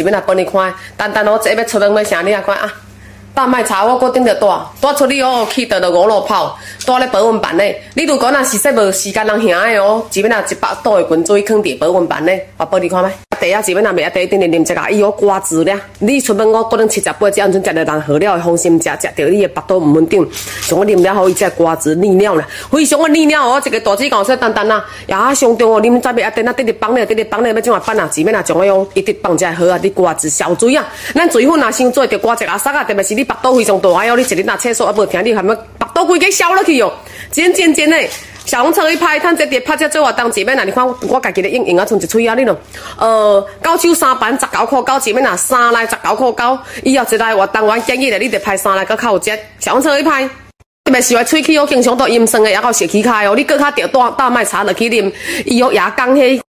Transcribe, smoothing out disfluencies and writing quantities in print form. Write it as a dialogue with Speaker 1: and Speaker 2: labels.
Speaker 1: 一面来分你看，单单我这要出门要啥，你来看啊。大麦茶我搁顶着带出去哦，去到5路跑，带咧保温板咧。你如果若是说无时间人行的哦，一面啊100度的滚水放伫保温板咧，我保你看卖。茶啊，一面啊袂啊茶一定啉一下，伊有瓜子咧。你出门我可能78只，安阵食着人好了的放心食，食着你的腹肚毋稳定，像我啉了后伊只瓜子利尿咧，非常的利尿哦。这个大姐讲说单单啊，呀上中哦，啉早袂啊茶啊，直直放咧，要怎啊办啊？一面啊将我用一直放只好啊，你瓜子消水啊。咱水粉若伤做着瓜子啊塞啊，特别是你腹肚非常大哦，你一日若厕所啊无听，你含要腹肚规个消落去哦，真诶。小红车一拍，趁这碟拍只做活动一面啊！你看我家己咧用啊，剩一喙啊，你咯。九手3板19块9，一面啊3来19块9。以后一来活动，我建议咧，你得拍3来，搁较有值。小红车一拍，特别是我喙齿，我经常都阴酸的，也到血气开哦。你搁较着大麦茶落去啉，伊有牙膏迄。